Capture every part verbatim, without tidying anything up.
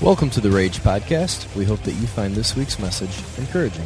Welcome to the Rage Podcast. We hope that you find this week's message encouraging.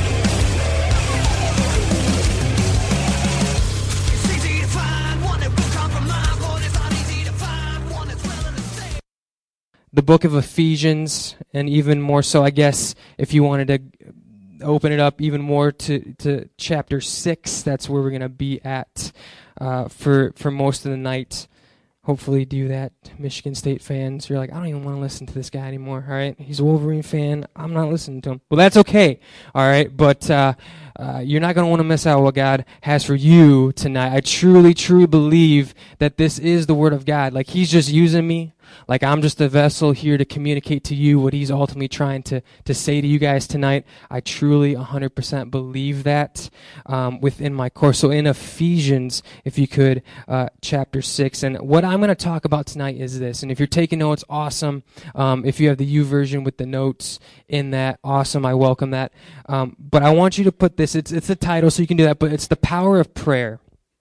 The book of Ephesians, and even more so, I guess, if you wanted to open it up even more to, to chapter six, that's where we're going to be at uh, for for most of the night. Hopefully do that, Michigan State fans. You're like, I don't even want to listen to this guy anymore, all right? He's a Wolverine fan. I'm not listening to him. Well, that's okay, all right? But uh, uh, you're not going to want to miss out what God has for you tonight. I truly, truly believe that this is the Word of God. Like, He's just using me. Like, I'm just a vessel here to communicate to you what He's ultimately trying to, to say to you guys tonight. I truly one hundred percent believe that um, within my course. So in Ephesians, if you could, uh, chapter six. And what I'm going to talk about tonight is this. And if you're taking notes, awesome. Um, if you have the U version with the notes in that, awesome. I welcome that. Um, but I want you to put this, it's, it's the title, so you can do that, but it's the power of prayer.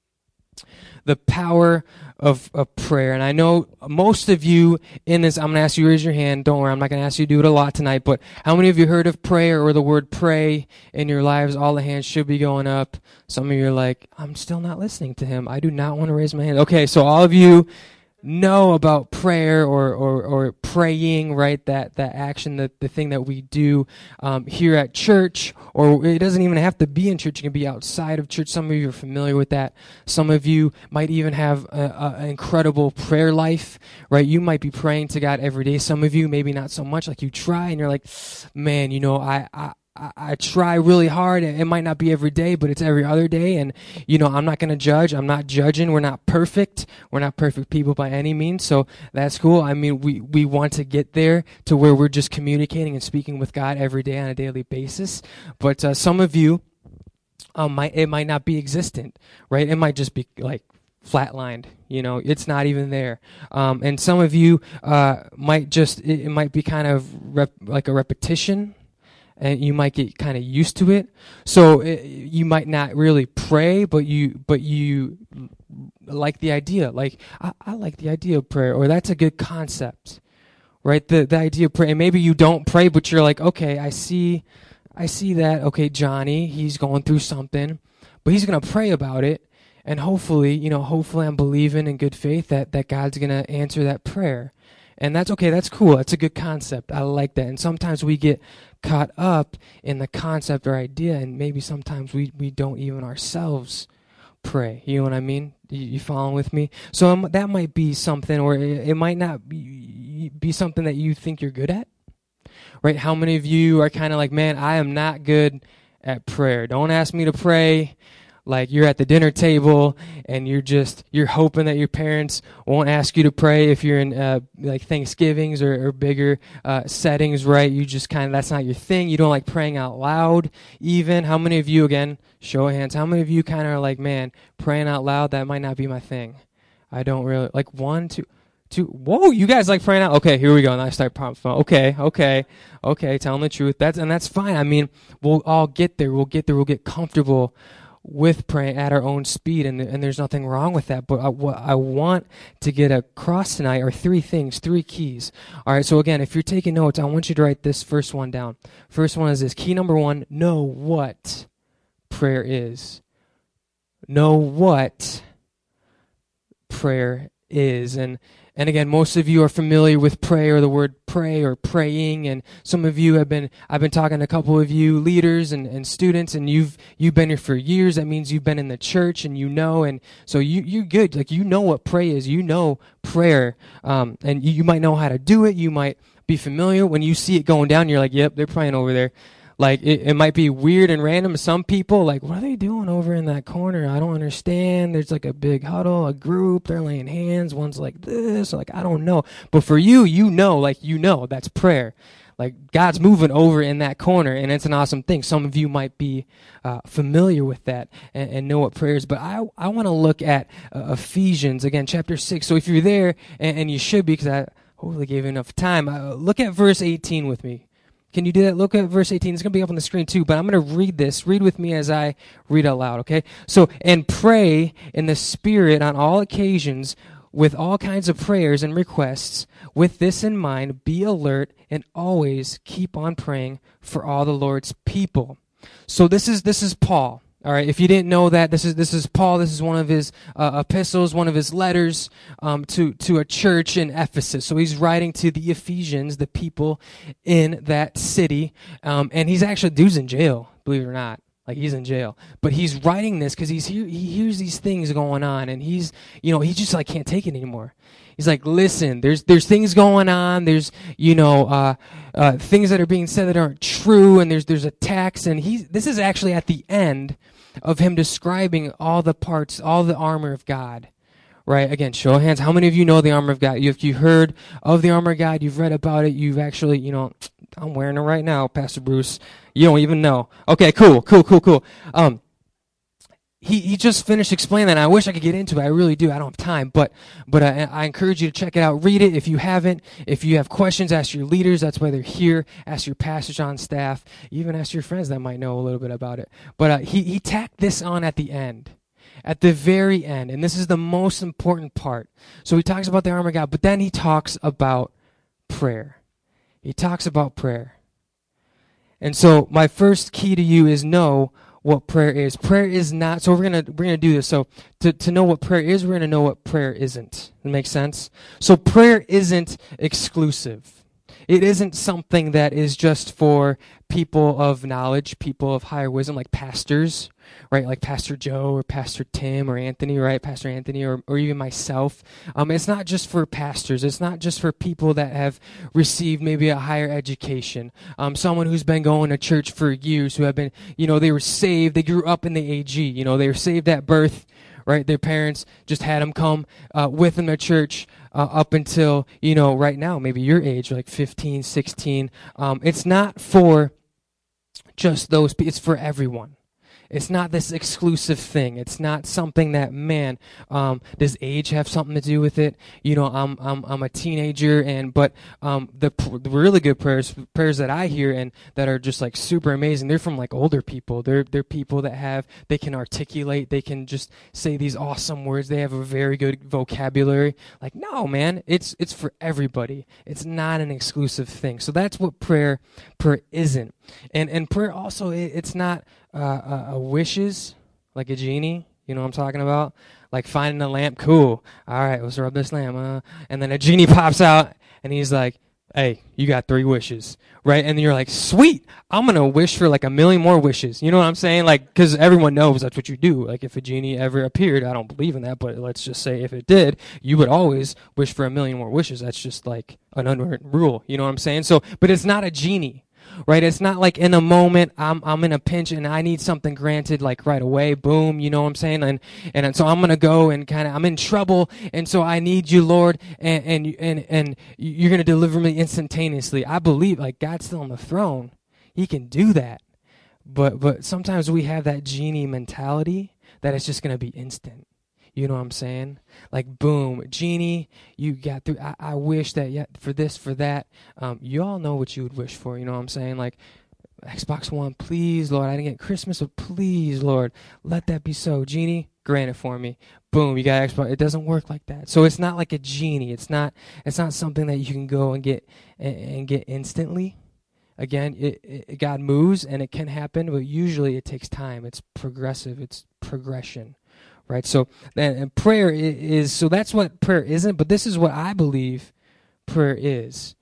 The power of, of prayer. And I know most of you in this, I'm going to ask you to raise your hand. Don't worry, I'm not going to ask you to do it a lot tonight, but how many of you heard of prayer or the word pray in your lives? All the hands should be going up. Some of you are like, I'm still not listening to him. I do not want to raise my hand. Okay, so all of you know about prayer or, or, or praying, right? That, that action, the, the thing that we do um, here at church, or it doesn't even have to be in church. It can be outside of church. Some of you are familiar with that. Some of you might even have an incredible prayer life, right? You might be praying to God every day. Some of you, maybe not so much, like you try and you're like, man, you know, I, I I, I try really hard. It might not be every day, but it's every other day. And, you know, I'm not going to judge. I'm not judging. We're not perfect. We're not perfect people by any means. So that's cool. I mean, we, we want to get there to where we're just communicating and speaking with God every day on a daily basis. But uh, some of you, um, might, it might not be existent, right? It might just be like flatlined, you know, it's not even there. Um, and some of you uh, might just, it, it might be kind of rep, like a repetition. And you might get kind of used to it, so it, you might not really pray, but you but you like the idea. Like I, I like the idea of prayer, or that's a good concept, right? The the idea of prayer. And maybe you don't pray, but you're like, okay, I see, I see that. Okay, Johnny, he's going through something, but he's gonna pray about it, and hopefully, you know, hopefully, I'm believing in good faith that that God's gonna answer that prayer. And that's okay, that's cool, that's a good concept, I like that. And sometimes we get caught up in the concept or idea, and maybe sometimes we, we don't even ourselves pray, you know what I mean? You, you following with me? So um, that might be something, or it, it might not be, be something that you think you're good at, right? How many of you are kind of like, man, I am not good at prayer. Don't ask me to pray. Like you're at the dinner table and you're just, you're hoping that your parents won't ask you to pray if you're in uh, like Thanksgivings or, or bigger uh, settings, right? You just kind of, that's not your thing. You don't like praying out loud even. How many of you, again, show of hands, how many of you kind of are like, man, praying out loud, that might not be my thing. I don't really, like one, two, two, whoa, you guys like praying out? Okay, here we go. And I start prompting, okay, okay, okay, telling the truth. That's, and that's fine. I mean, we'll all get there. We'll get there. We'll get comfortable with praying at our own speed, and and there's nothing wrong with that. But I, what I want to get across tonight are three things, three keys. All right, so again, if you're taking notes, I want you to write this first one down. First one is this. Key number one, know what prayer is. Know what prayer is. And And again, most of you are familiar with prayer, the word pray or praying, and some of you have been, I've been talking to a couple of you leaders and, and students, and you've you've been here for years. That means you've been in the church and you know, and so you, you're good. Like, you know what pray is. You know prayer, um, and you, you might know how to do it. You might be familiar. When you see it going down, you're like, yep, they're praying over there. Like, it, it might be weird and random to some people. Like, what are they doing over in that corner? I don't understand. There's like a big huddle, a group. They're laying hands. One's like this. Like, I don't know. But for you, you know, like, you know, that's prayer. Like, God's moving over in that corner, and it's an awesome thing. Some of you might be uh, familiar with that and, and know what prayer is. But I, I want to look at uh, Ephesians, again, chapter six. So if you're there, and, and you should be, because I hopefully gave you enough time, uh, look at verse eighteen with me. Can you do that? Look at verse eighteen. It's going to be up on the screen too, but I'm going to read this. Read with me as I read out loud, okay? So, and pray in the Spirit on all occasions with all kinds of prayers and requests. With this in mind, be alert and always keep on praying for all the Lord's people. So this is this is Paul. All right. If you didn't know that, this is this is Paul. This is one of his uh, epistles, one of his letters um, to to a church in Ephesus. So he's writing to the Ephesians, the people in that city, um, and he's actually dude's in jail. Believe it or not. Like, he's in jail. But he's writing this because he's he hears these things going on, and he's, you know, he just, like, can't take it anymore. He's like, listen, there's there's things going on. There's, you know, uh, uh, things that are being said that aren't true, and there's there's attacks. And he's, this is actually at the end of him describing all the parts, all the armor of God. Right? Again, show of hands. How many of you know the armor of God? If you heard of the armor of God, you've read about it, you've actually, you know, I'm wearing it right now, Pastor Bruce. You don't even know. Okay, cool, cool, cool, cool. Um, he he just finished explaining that, and I wish I could get into it. I really do. I don't have time, but but uh, I encourage you to check it out. Read it if you haven't. If you have questions, ask your leaders. That's why they're here. Ask your pastors on staff. Even ask your friends that might know a little bit about it. But uh, he he tacked this on at the end. At the very end, and this is the most important part. So he talks about the armor of God, but then he talks about prayer. He talks about prayer. And so my first key to you is know what prayer is. Prayer is not, so we're going to we're gonna do this. So to, to know what prayer is, we're going to know what prayer isn't. That makes sense? So prayer isn't exclusive. It isn't something that is just for people of knowledge, people of higher wisdom, like pastors, right? Like Pastor Joe or Pastor Tim or Anthony, right? Pastor Anthony or, or even myself. Um, it's not just for pastors. It's not just for people that have received maybe a higher education. Um, someone who's been going to church for years, who have been, you know, they were saved. They grew up in the A G. You know, they were saved at birth, right? Their parents just had them come uh, with them to church. Uh, up until, you know, right now, maybe your age, like fifteen, sixteen. Um, it's not for just those people. It's for everyone. It's not this exclusive thing. It's not something that, man, um, does age have something to do with it? You know, I'm I'm I'm a teenager, and but um, the, pr- the really good prayers, prayers that I hear and that are just like super amazing, they're from like older people. They're they're people that have, they can articulate, they can just say these awesome words. They have a very good vocabulary. Like, no, man, it's it's for everybody. It's not an exclusive thing. So that's what prayer prayer isn't. And and prayer also, it, it's not Uh, uh, wishes, like a genie, you know what I'm talking about? Like finding a lamp, cool. All right, let's rub this lamp. Uh, and then a genie pops out, and he's like, hey, you got three wishes, right? And then you're like, sweet, I'm going to wish for like a million more wishes. You know what I'm saying? Like, because everyone knows that's what you do. Like, if a genie ever appeared, I don't believe in that, but let's just say if it did, you would always wish for a million more wishes. That's just like an unwritten rule. You know what I'm saying? So, but it's not a genie. Right, it's not like in a moment I'm I'm in a pinch and I need something granted like right away, boom, you know what I'm saying, and and so I'm gonna go and kind of I'm in trouble, and so I need you, Lord, and and and and you're gonna deliver me instantaneously. I believe like God's still on the throne, He can do that, but but sometimes we have that genie mentality that it's just gonna be instant. You know what I'm saying? Like, boom, genie, you got through. I, I wish that, yeah, for this, for that. Um, you all know what you would wish for. You know what I'm saying? Like, Xbox One, please, Lord. I didn't get Christmas, but please, Lord, let that be so. Genie, grant it for me. Boom, you got Xbox. It doesn't work like that. So it's not like a genie. It's not. It's not something that you can go and get and, and get instantly. Again, it, it, God moves and it can happen, but usually it takes time. It's progressive. It's progression. Right, so and prayer is, so that's what prayer isn't, but this is what I believe prayer is.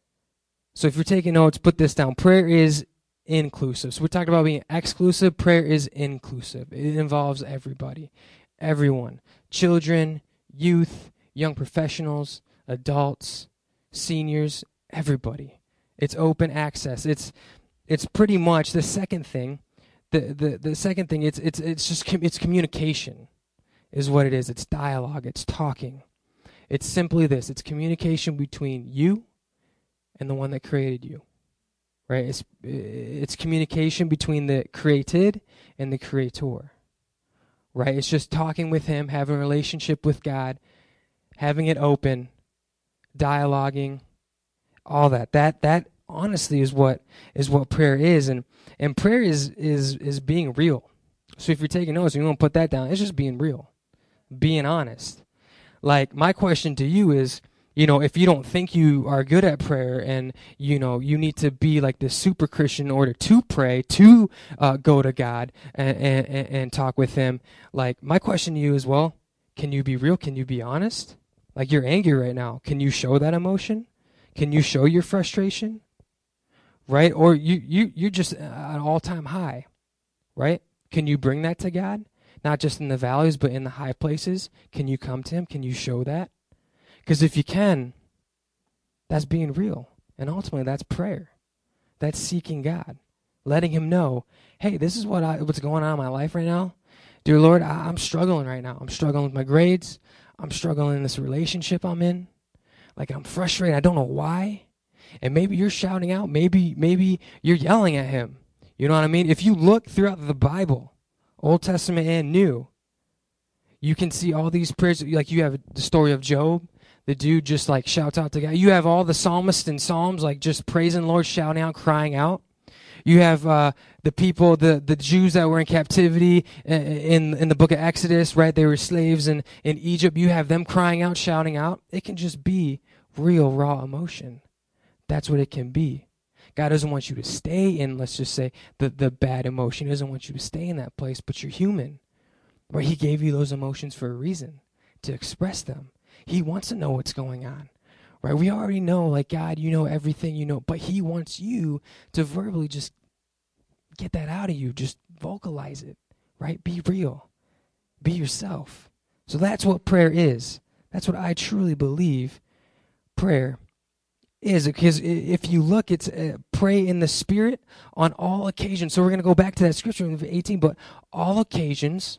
So if you're taking notes, put this down. Prayer is inclusive. So we talked about being exclusive. Prayer is inclusive. It involves everybody, everyone, children, youth, young professionals, adults, seniors, everybody. It's open access. It's it's pretty much the second thing. The the the second thing. It's it's it's just com- it's communication. Is what it is. It's dialogue. It's talking. It's simply this. It's communication between you and the one that created you. Right? It's it's communication between the created and the creator. Right? It's just talking with him, having a relationship with God, having it open, dialoguing, all that. That that honestly is what is what prayer is, and and prayer is is is being real. So if you're taking notes and you want to put that down, it's just being real. Being honest. like, my question to you is, you know, if you don't think you are good at prayer and, you know, you need to be like this super Christian in order to pray, to uh, go to God and, and, and talk with him, like, my question to you is, well, can you be real? Can you be honest? Like, you're angry right now. Can you show that emotion? Can you show your frustration? Right? Or you, you, you're just at an all-time high, right? Can you bring that to God? Not just in the valleys, but in the high places. Can you come to him? Can you show that? Because if you can, that's being real. And ultimately, that's prayer. That's seeking God. Letting him know, hey, this is what I, what's going on in my life right now. Dear Lord, I, I'm struggling right now. I'm struggling with my grades. I'm struggling in this relationship I'm in. Like, I'm frustrated. I don't know why. And maybe you're shouting out. Maybe, maybe you're yelling at him. You know what I mean? If you look throughout the Bible, Old Testament and New, you can see all these prayers. Like, you have the story of Job. The dude just, like, shouts out to God. You have all the psalmists and psalms, like, just praising the Lord, shouting out, crying out. You have uh, the people, the, the Jews that were in captivity in in the book of Exodus, right? They were slaves in, in Egypt. You have them crying out, shouting out. It can just be real, raw emotion. That's what it can be. God doesn't want you to stay in, let's just say, the, the bad emotion. He doesn't want you to stay in that place, but you're human. Right? He gave you those emotions for a reason, to express them. He wants to know what's going on, right? We already know, like, God, you know everything, you know, but he wants you to verbally just get that out of you. Just vocalize it, right? Be real. Be yourself. So that's what prayer is. That's what I truly believe prayer is. Because if you look, it's uh, pray in the Spirit on all occasions. So we're going to go back to that scripture in eighteen, but all occasions,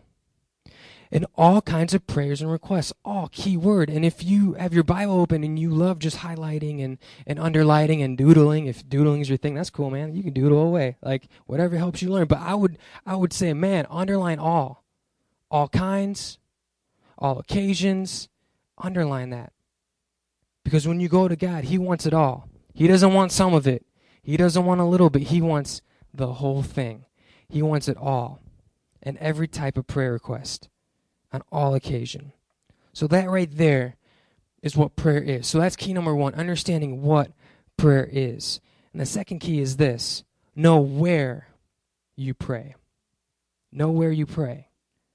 and all kinds of prayers and requests, all key word. And if you have your Bible open and you love just highlighting and, and underlining and doodling, if doodling is your thing, that's cool, man. You can doodle away, like whatever helps you learn. But I would I would say, man, underline all. All kinds, all occasions, underline that. Because when you go to God, he wants it all. He doesn't want some of it. He doesn't want a little bit. He wants the whole thing. He wants it all. And every type of prayer request. On all occasion. So that right there is what prayer is. So that's key number one, understanding what prayer is. And the second key is this: know where you pray. Know where you pray.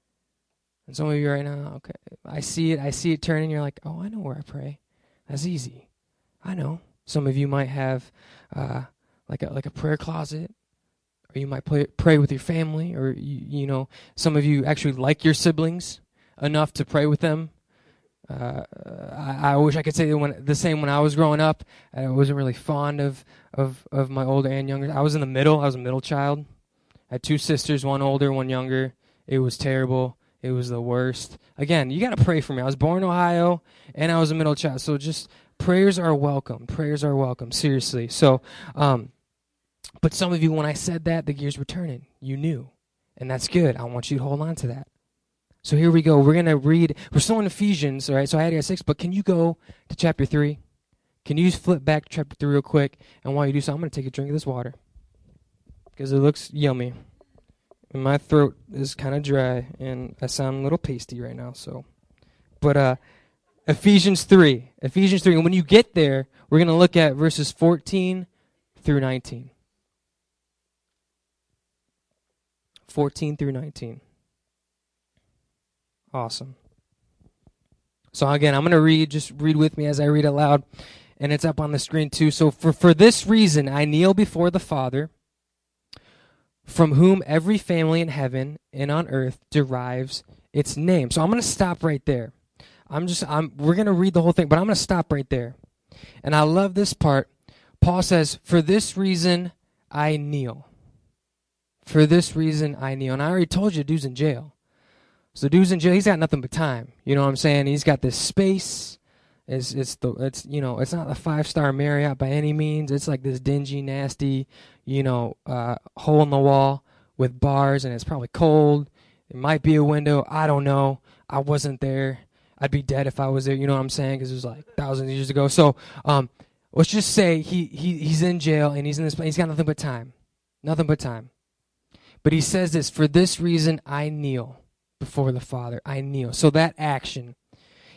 And some of you right now, okay, I see it, I see it turning, you're like, oh, I know where I pray. That's easy. I know. Some of you might have uh, like a like a prayer closet. Or you might pray, pray with your family, or, you, you know, some of you actually like your siblings enough to pray with them. Uh, I, I wish I could say when, the same when I was growing up. I wasn't really fond of, of, of my older and younger. I was in the middle. I was a middle child. I had two sisters, one older, one younger. It was terrible. It was the worst. Again, you got to pray for me. I was born in Ohio, and I was a middle child. So just prayers are welcome. Prayers are welcome, seriously. So, um, but some of you, when I said that, the gears were turning. You knew. And that's good. I want you to hold on to that. So here we go. We're going to read. We're still in Ephesians, all right? So I had it at six, but can you go to chapter three? Can you just flip back to chapter three real quick? And while you do so, I'm going to take a drink of this water because it looks yummy. And my throat is kind of dry, and I sound a little pasty right now. So, But uh, Ephesians three. Ephesians three. And when you get there, we're going to look at verses fourteen through nineteen. fourteen through nineteen. Awesome. So again, I'm going to read, just read with me as I read aloud, and it's up on the screen too. So for, for this reason, I kneel before the Father, from whom every family in heaven and on earth derives its name. So I'm going to stop right there. I'm just, I'm, we're going to read the whole thing, but I'm going to stop right there. And I love this part. Paul says, for this reason, I kneel. For this reason, I kneel. And I already told you, dude's in jail. So dude's in jail. He's got nothing but time. You know what I'm saying? He's got this space. It's, it's the, it's, you know, it's not a five-star Marriott by any means. It's like this dingy, nasty, you know, uh, hole in the wall with bars, and it's probably cold. It might be a window. I don't know. I wasn't there. I'd be dead if I was there. You know what I'm saying? Because it was like thousands of years ago. So um, let's just say he, he he's in jail, and he's in this place. He's got nothing but time. Nothing but time. But he says this, for this reason I kneel before the Father. I kneel. So that action,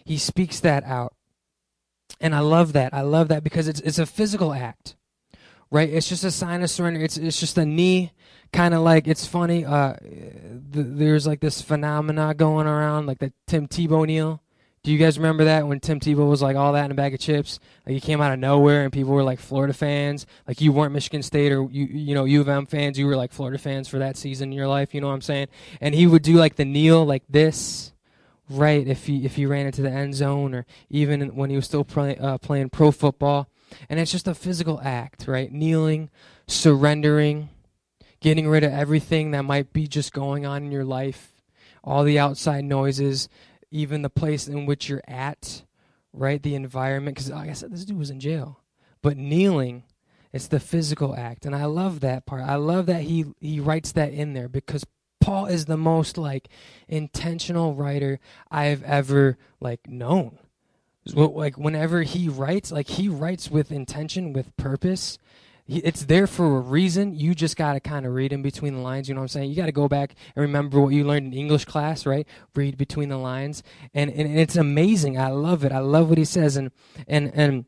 he speaks that out. And I love that. I love that because it's it's a physical act, right? It's just a sign of surrender. It's it's just a knee, kind of like, it's funny. Uh, th- there's like this phenomena going around, like the Tim Tebow kneel. Do you guys remember that when Tim Tebow was like all that in a bag of chips? Like he came out of nowhere and people were like Florida fans. Like you weren't Michigan State or you you know U of M fans. You were like Florida fans for that season in your life. You know what I'm saying? And he would do like the kneel like this. Right, if he if he ran into the end zone, or even when he was still play, uh, playing pro football, and it's just a physical act, right? Kneeling, surrendering, getting rid of everything that might be just going on in your life, all the outside noises, even the place in which you're at, right? The environment, because like I said, this dude was in jail, but kneeling, it's the physical act, and I love that part. I love that he he writes that in there because Paul is the most like intentional writer I've ever like known. So, like whenever he writes, like he writes with intention, with purpose. He, it's there for a reason. You just got to kind of read in between the lines. You know what I'm saying? You got to go back and remember what you learned in English class, right? Read between the lines, and and it's amazing. I love it. I love what he says, and and and.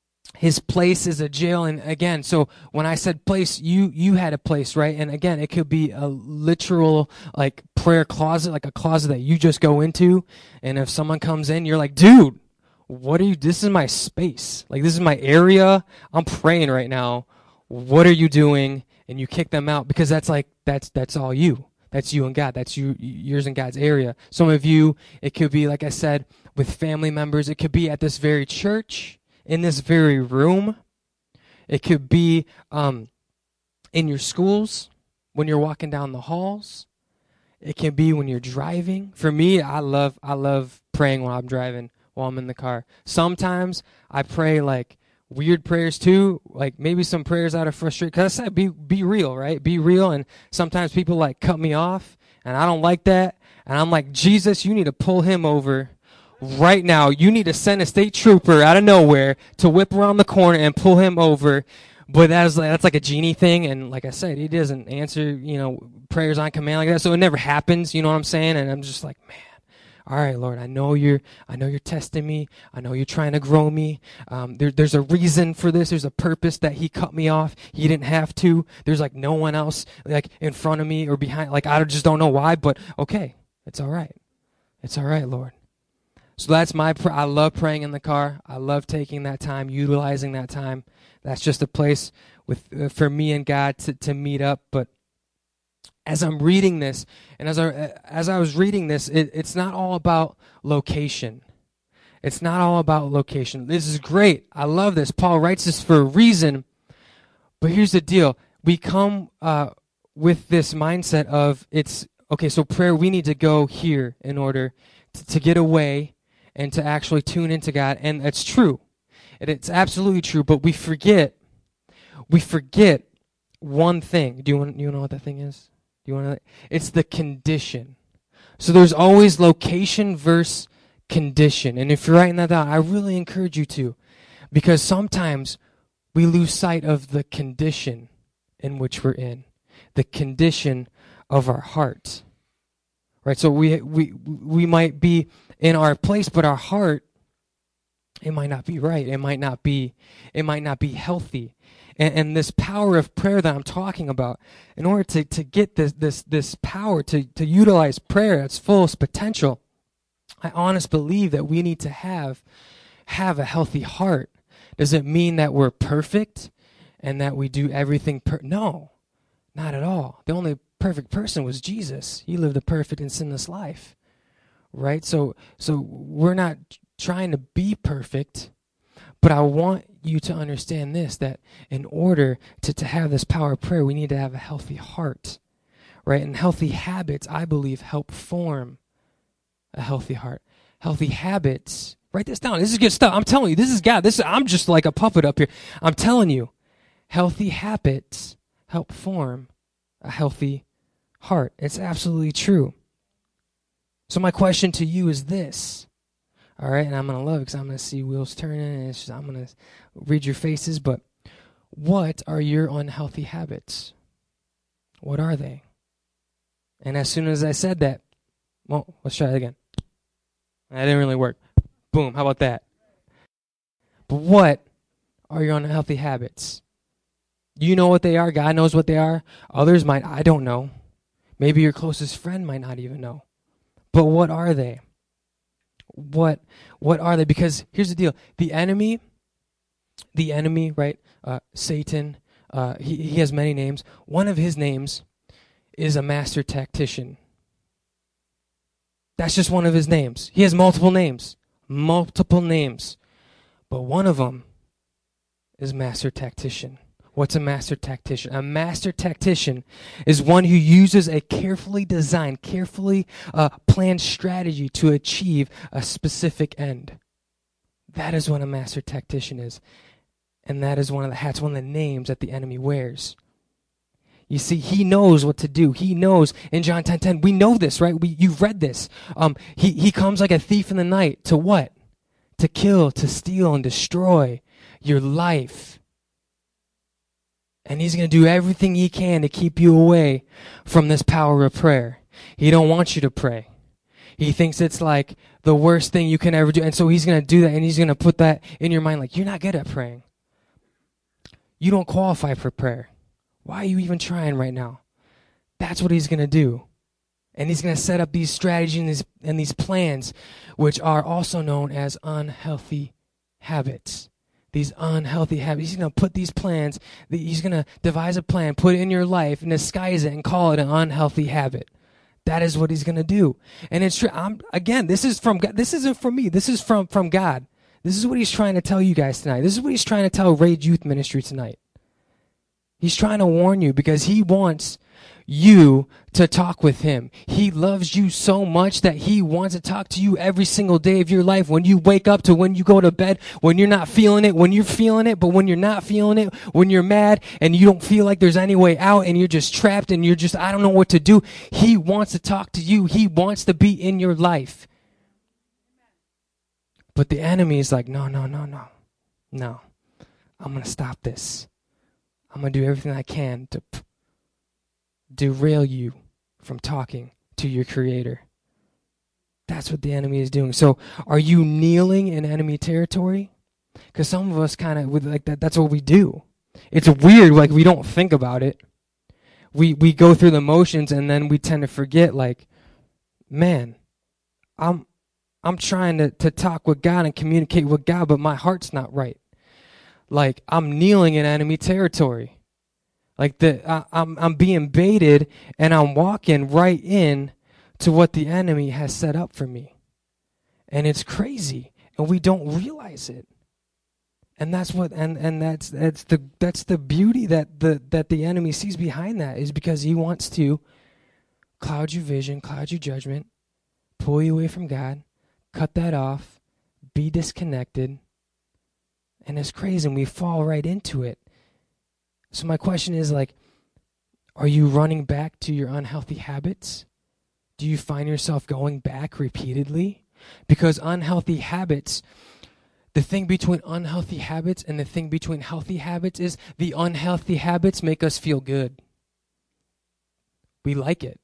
His place is a jail. And again, so when I said place, you you had a place, right? And again, it could be a literal like prayer closet, like a closet that you just go into. And if someone comes in, you're like, dude, what are you, this is my space. Like this is my area. I'm praying right now. What are you doing? And you kick them out because that's like, that's that's all you. That's you and God. That's you, yours and God's area. Some of you, it could be, like I said, with family members. It could be at this very church. In this very room. It could be um, in your schools, when you're walking down the halls. It can be when you're driving. For me, I love I love praying while I'm driving, while I'm in the car. Sometimes I pray like weird prayers too, like maybe some prayers out of frustration. Because I said be, be real, right? Be real. And sometimes people like cut me off, and I don't like that. And I'm like, Jesus, you need to pull him over. Right now, you need to send a state trooper out of nowhere to whip around the corner and pull him over. But that's like, that's like a genie thing, and like I said, he doesn't answer, you know, prayers on command like that, so it never happens. You know what I'm saying? And I'm just like, man, all right, Lord, I know you're, I know you're testing me. I know you're trying to grow me. Um, there, there's a reason for this. There's a purpose that he cut me off. He didn't have to. There's like no one else like in front of me or behind. Like I just don't know why, but okay, it's all right. It's all right, Lord. So that's my, pr- I love praying in the car. I love taking that time, utilizing that time. That's just a place with uh, for me and God to, to meet up. But as I'm reading this, and as I, as I was reading this, it, it's not all about location. It's not all about location. This is great. I love this. Paul writes this for a reason. But here's the deal. We come uh, with this mindset of it's, okay, so prayer, we need to go here in order to, to get away and to actually tune into God. And that's true. And it's absolutely true. But we forget, we forget one thing. Do you want, do you know what that thing is? Do you want to? It's the condition. So there's always location versus condition. And if you're writing that down, I really encourage you to. Because sometimes we lose sight of the condition in which we're in. The condition of our heart. Right? So we we we might be in our place, but our heart, it might not be right. It might not be, it might not be healthy. And, and this power of prayer that I'm talking about, in order to, to get this this this power to, to utilize prayer at its fullest potential, I honestly believe that we need to have have a healthy heart. Does it mean that we're perfect and that we do everything per- no, not at all. The only perfect person was Jesus. He lived a perfect and sinless life. Right? So so we're not trying to be perfect, but I want you to understand this, that in order to, to have this power of prayer, we need to have a healthy heart. Right? And healthy habits, I believe, help form a healthy heart. Healthy habits, write this down. This is good stuff. I'm telling you, this is God. This is, I'm just like a puppet up here. I'm telling you, healthy habits help form a healthy heart. It's absolutely true. So my question to you is this, all right? And I'm going to love it because I'm going to see wheels turning, and it's just, I'm going to read your faces. But what are your unhealthy habits? What are they? And as soon as I said that, well, let's try it again. That didn't really work. Boom. How about that? But what are your unhealthy habits? You know what they are. God knows what they are. Others might. I don't know. Maybe your closest friend might not even know. But what are they? What what are they? Because here's the deal. The enemy, the enemy, right? Uh, Satan, uh, he, he has many names. One of his names is a master tactician. That's just one of his names. He has multiple names. Multiple names. But one of them is master tactician. What's a master tactician? A master tactician is one who uses a carefully designed, carefully uh, planned strategy to achieve a specific end. That is what a master tactician is. And that is one of the hats, one of the names that the enemy wears. You see, he knows what to do. He knows in John ten ten, we know this, right? We, you've read this. Um, he, he comes like a thief in the night to what? To kill, to steal, and destroy your life. And he's going to do everything he can to keep you away from this power of prayer. He don't want you to pray. He thinks it's like the worst thing you can ever do. And so he's going to do that, and he's going to put that in your mind like, you're not good at praying. You don't qualify for prayer. Why are you even trying right now? That's what he's going to do. And he's going to set up these strategies and these, and these plans, which are also known as unhealthy habits. These unhealthy habits. He's going to put these plans, he's going to devise a plan, put it in your life, and disguise it and call it an unhealthy habit. That is what he's going to do. And it's true. I'm, again, this is from God. This isn't from me. This is from, from God. This is what he's trying to tell you guys tonight. This is what he's trying to tell Rage Youth Ministry tonight. He's trying to warn you because he wants you to talk with him. He loves you so much that he wants to talk to you every single day of your life. When you wake up to when you go to bed, when you're not feeling it, when you're feeling it, but when you're not feeling it, when you're mad and you don't feel like there's any way out and you're just trapped and you're just, I don't know what to do. He wants to talk to you. He wants to be in your life. But the enemy is like, no, no, no, no, no. I'm going to stop this. I'm going to do everything I can to p- derail you from talking to your Creator. That's what the enemy is doing. So are you kneeling in enemy territory? Because some of us kind of, with like that, that's what we do. It's weird, like we don't think about it. We we go through the motions and then we tend to forget, like, man, I'm I'm trying to, to talk with God and communicate with God, but my heart's not right. Like, I'm kneeling in enemy territory. Like, the I, I'm I'm being baited, and I'm walking right in to what the enemy has set up for me. And it's crazy, and we don't realize it. And that's what and, and that's that's the that's the beauty that the that the enemy sees behind that, is because he wants to cloud your vision, cloud your judgment, pull you away from God, cut that off, be disconnected. And it's crazy, and we fall right into it. So my question is, like, are you running back to your unhealthy habits? Do you find yourself going back repeatedly? Because unhealthy habits, the thing between unhealthy habits and the thing between healthy habits is the unhealthy habits make us feel good. We like it.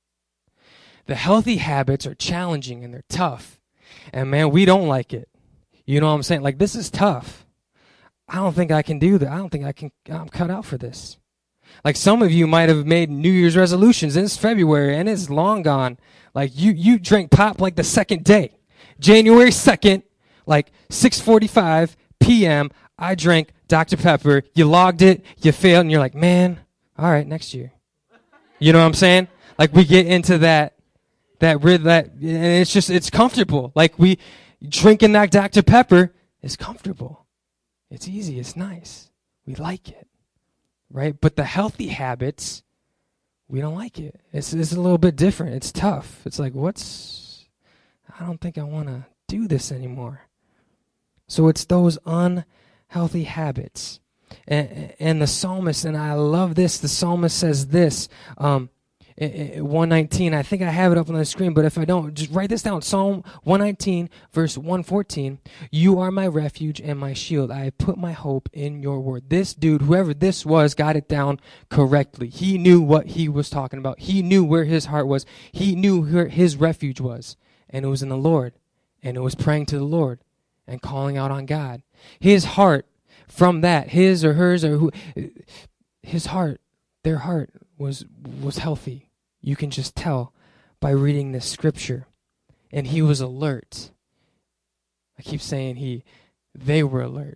The healthy habits are challenging and they're tough. And man, we don't like it. You know what I'm saying? Like, this is tough. I don't think I can do that. I don't think I can, I'm cut out for this. Like, some of you might have made New Year's resolutions, and it's February, and it's long gone. Like, you, you drank pop like the second day. January second, like six forty-five p.m., I drank Doctor Pepper. You logged it, you failed, and you're like, man, all right, next year. You know what I'm saying? Like, we get into that, that, that, and it's just, it's comfortable. Like, we, drinking that Doctor Pepper is comfortable. It's easy. It's nice. We like it, right? But the healthy habits, we don't like it. It's, it's a little bit different. It's tough. It's like, what's, I don't think I want to do this anymore. So it's those unhealthy habits. And, and the psalmist, and I love this, the psalmist says this, um, one nineteen, I think I have it up on the screen, but if I don't, just write this down. Psalm one nineteen, verse one fourteen. You are my refuge and my shield. I have put my hope in your word. This dude, whoever this was, got it down correctly. He knew what he was talking about. He knew where his heart was. He knew where his refuge was, and it was in the Lord. And it was praying to the Lord and calling out on God. His heart from that, his or hers or who, his heart, their heart was was healthy. You can just tell by reading this scripture. And he was alert. I keep saying he, they were alert.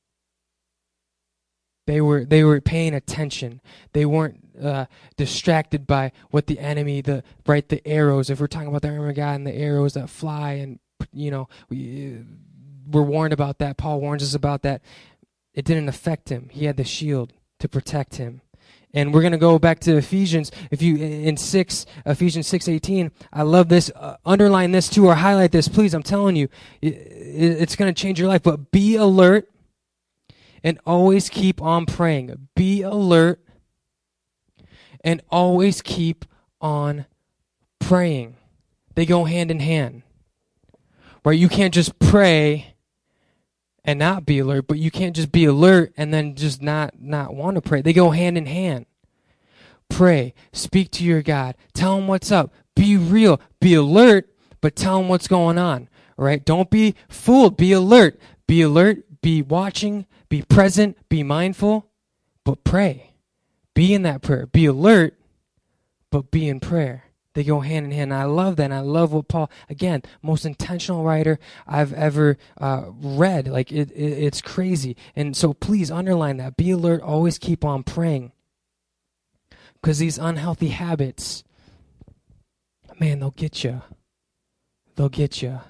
They were they were paying attention. They weren't uh, distracted by what the enemy, the right, the arrows. If we're talking about the armor of God and the arrows that fly, and you know, we, we're warned about that. Paul warns us about that. It didn't affect him. He had the shield to protect him. And we're going to go back to Ephesians. If you in six, Ephesians six eighteen. I love this. Uh, underline this too, or highlight this, please. I'm telling you, it, it, it's going to change your life. But be alert. And always keep on praying. Be alert and always keep on praying. They go hand in hand. Right? You can't just pray and not be alert, but you can't just be alert and then just not, not want to pray. They go hand in hand. Pray. Speak to your God. Tell him what's up. Be real. Be alert, but tell him what's going on. Right? Don't be fooled. Be alert. Be alert. Be watching. Be present, be mindful, but pray. Be in that prayer. Be alert, but be in prayer. They go hand in hand. And I love that. And I love what Paul, again, most intentional writer I've ever uh, read. Like, it, it, it's crazy. And so please underline that. Be alert. Always keep on praying. Because these unhealthy habits, man, they'll get you. They'll get you.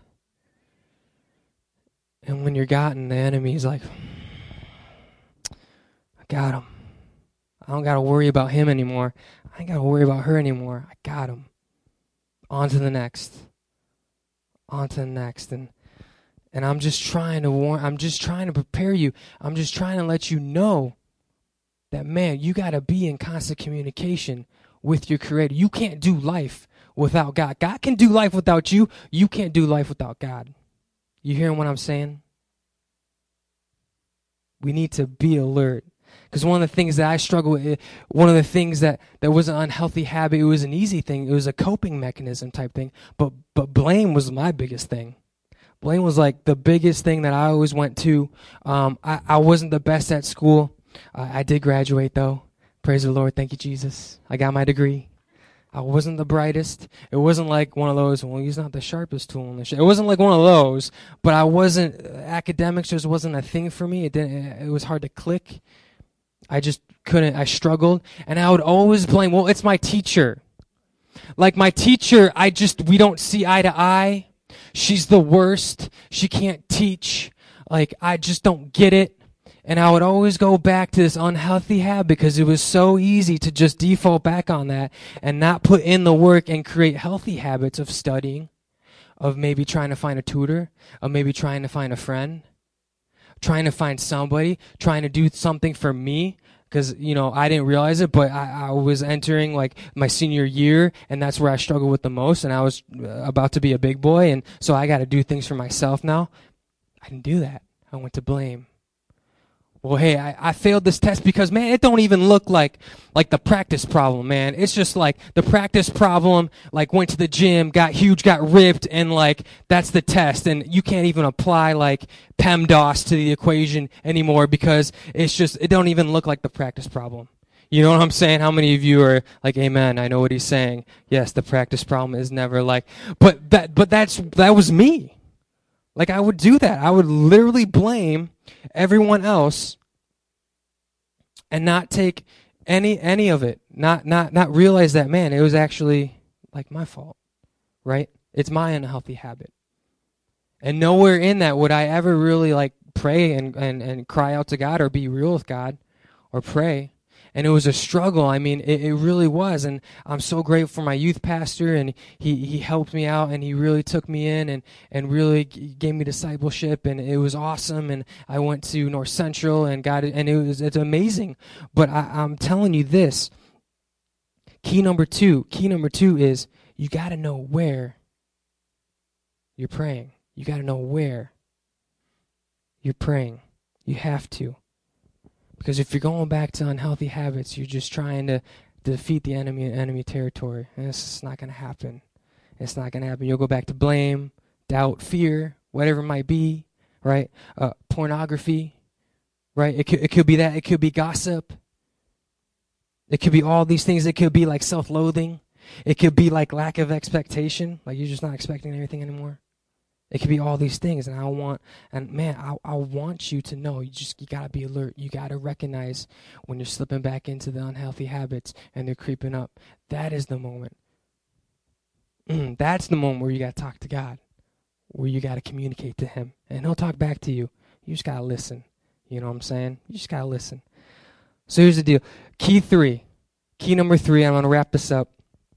And when you're gotten, the enemy's like, got him. I don't got to worry about him anymore. I ain't got to worry about her anymore. I got him. On to the next. On to the next. And and I'm just trying to warn, I'm just trying to prepare you. I'm just trying to let you know that, man, you got to be in constant communication with your Creator. You can't do life without God. God can do life without you. You can't do life without God. You hearing what I'm saying? We need to be alert. Because one of the things that I struggle with, one of the things that, that was an unhealthy habit, it was an easy thing. It was a coping mechanism type thing. But but blame was my biggest thing. Blame was like the biggest thing that I always went to. Um, I, I wasn't the best at school. Uh, I did graduate, though. Praise the Lord. Thank you, Jesus. I got my degree. I wasn't the brightest. It wasn't like one of those, well, he's not the sharpest tool in the shed. It wasn't like one of those. But I wasn't, academics just wasn't a thing for me. It didn't. It was hard to click. I just couldn't, I struggled, and I would always blame, well, it's my teacher. Like my teacher, I just, we don't see eye to eye. She's the worst. She can't teach. Like, I just don't get it. And I would always go back to this unhealthy habit because it was so easy to just default back on that and not put in the work and create healthy habits of studying, of maybe trying to find a tutor, of maybe trying to find a friend. Trying to find somebody, trying to do something for me, because, you know, I didn't realize it, but I, I was entering, like, my senior year, and that's where I struggled with the most, and I was about to be a big boy, and so I got to do things for myself now. I didn't do that. I went to blame. Well, hey, I, I failed this test because, man, it don't even look like like the practice problem, man. It's just like the practice problem, like went to the gym, got huge, got ripped, and like that's the test. And you can't even apply like PEMDAS to the equation anymore because it's just, it don't even look like the practice problem. You know what I'm saying? How many of you are like, amen, I know what he's saying. Yes, the practice problem is never like, but that, but that's, that was me. Like I would do that. I would literally blame everyone else and not take any any of it. Not not not realize that, man, it was actually like my fault. Right? It's my unhealthy habit. And nowhere in that would I ever really like pray and, and, and cry out to God or be real with God or pray. And it was a struggle. I mean, it, it really was. And I'm so grateful for my youth pastor, and he, he helped me out, and he really took me in and, and really g- gave me discipleship, and it was awesome. And I went to North Central and got it, and it was it's amazing. But I, I'm telling you this, key number two, key number two is you got to know where you're praying. You got to know where you're praying. You have to. Because if you're going back to unhealthy habits, you're just trying to defeat the enemy in enemy territory. And it's just not going to happen. It's not going to happen. You'll go back to blame, doubt, fear, whatever it might be, right? Uh, pornography, right? It could, it could be that. It could be gossip. It could be all these things. It could be like self-loathing. It could be like lack of expectation, like you're just not expecting anything anymore. It could be all these things, and I want, and man, I, I want you to know, you just, you gotta be alert. You gotta recognize when you're slipping back into the unhealthy habits and they're creeping up. That is the moment. That's the moment where you gotta talk to God, where you gotta communicate to Him, and He'll talk back to you. You just gotta listen. You know what I'm saying? You just gotta listen. So here's the deal. Key three. Key number three, I'm gonna wrap this up.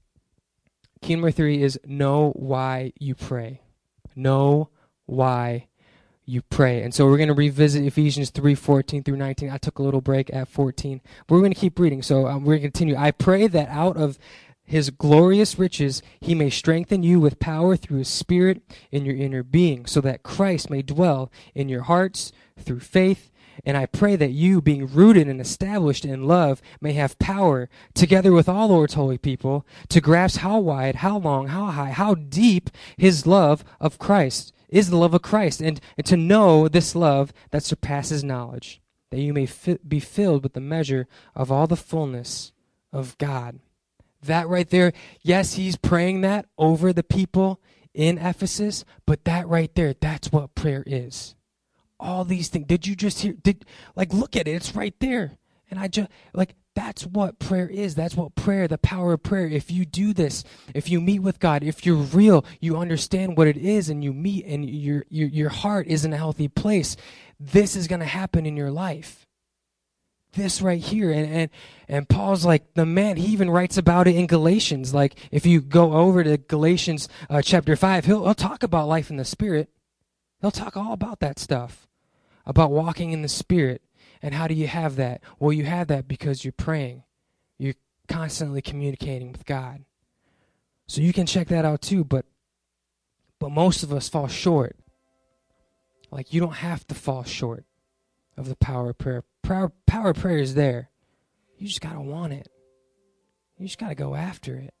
Key number three is know why you pray. Know why you pray. And so we're going to revisit Ephesians three, fourteen through nineteen. I took a little break at fourteen. But we're going to keep reading. So um, we're going to continue. I pray that out of His glorious riches He may strengthen you with power through His Spirit in your inner being, so that Christ may dwell in your hearts through faith. And I pray that you, being rooted and established in love, may have power, together with all Lord's holy people, to grasp how wide, how long, how high, how deep His love of Christ is, the love of Christ, and, and to know this love that surpasses knowledge, that you may fi- be filled with the measure of all the fullness of God. That right there, yes, he's praying that over the people in Ephesus, but that right there, that's what prayer is. All these things. Did you just hear? Did like look at it? It's right there. And I just like that's what prayer is. That's what prayer, the power of prayer. If you do this, if you meet with God, if you're real, you understand what it is, and you meet, and your your your heart is in a healthy place. This is going to happen in your life. This right here, and and and Paul's like the man. He even writes about it in Galatians. Like if you go over to Galatians uh, chapter five, he'll he'll talk about life in the Spirit. He'll talk all about that stuff. About walking in the Spirit. And how do you have that? Well, you have that because you're praying. You're constantly communicating with God. So you can check that out too, but but most of us fall short. Like you don't have to fall short of the power of prayer. Power, power of prayer is there. You just got to want it. You just got to go after it.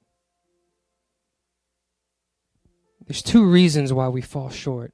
There's two reasons why we fall short.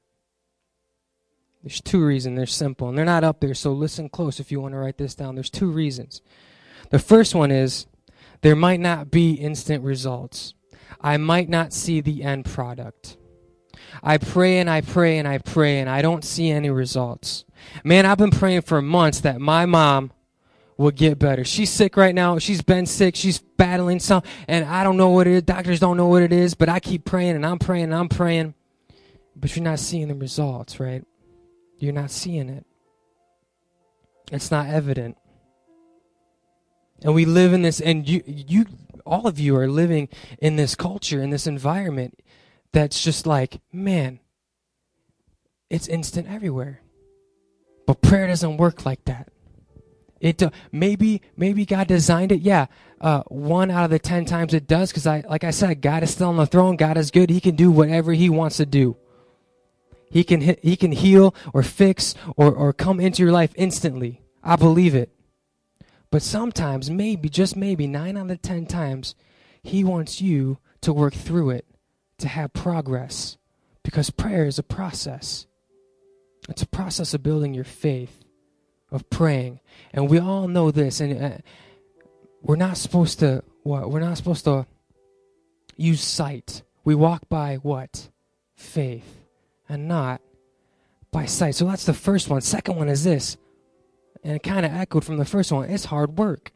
There's two reasons. They're simple, and they're not up there, so listen close if you want to write this down. There's two reasons. The first one is there might not be instant results. I might not see the end product. I pray and I pray and I pray, and I don't see any results. Man, I've been praying for months that my mom will get better. She's sick right now. She's been sick. She's battling some, and I don't know what it is. Doctors don't know what it is, but I keep praying, and I'm praying, and I'm praying. But you're not seeing the results, right? You're not seeing it. It's not evident. And we live in this, and you, you, all of you are living in this culture, in this environment that's just like, man, it's instant everywhere. But prayer doesn't work like that. It uh, maybe maybe God designed it. Yeah, uh, one out of the ten times it does, because I, like I said, God is still on the throne. God is good. He can do whatever He wants to do. He can he can heal or fix or, or come into your life instantly. I believe it. But sometimes, maybe, just maybe, nine out of ten times, He wants you to work through it, to have progress. Because prayer is a process. It's a process of building your faith, of praying. And we all know this. And uh, we're not supposed to, what? We're not supposed to use sight. We walk by what? Faith. And not by sight. So that's the first one. Second one is this. And it kind of echoed from the first one. It's hard work.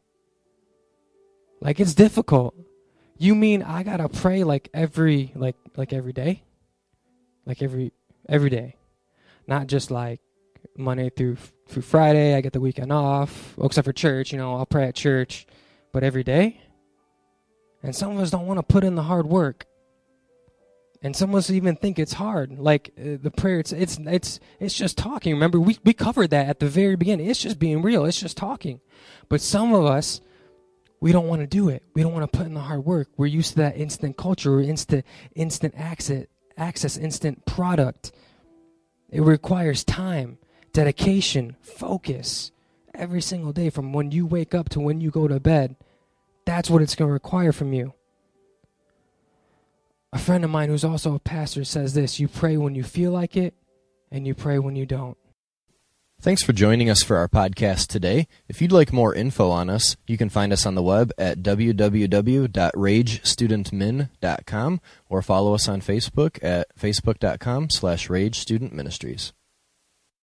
Like it's difficult. You mean I gotta pray like every like like every day? Like every every day. Not just like Monday through through Friday, I get the weekend off. Well, except for church, you know, I'll pray at church. But every day? And some of us don't want to put in the hard work. And some of us even think it's hard. Like uh, the prayer, it's it's it's it's just talking. Remember, we, we covered that at the very beginning. It's just being real. It's just talking. But some of us, we don't want to do it. We don't want to put in the hard work. We're used to that instant culture, or instant instant access, access, instant product. It requires time, dedication, focus every single day, from when you wake up to when you go to bed. That's what it's going to require from you. A friend of mine who's also a pastor says this: you pray when you feel like it, and you pray when you don't. Thanks for joining us for our podcast today. If you'd like more info on us, you can find us on the web at w w w dot rage student min dot com or follow us on Facebook at facebook dot com slash rage student ministries.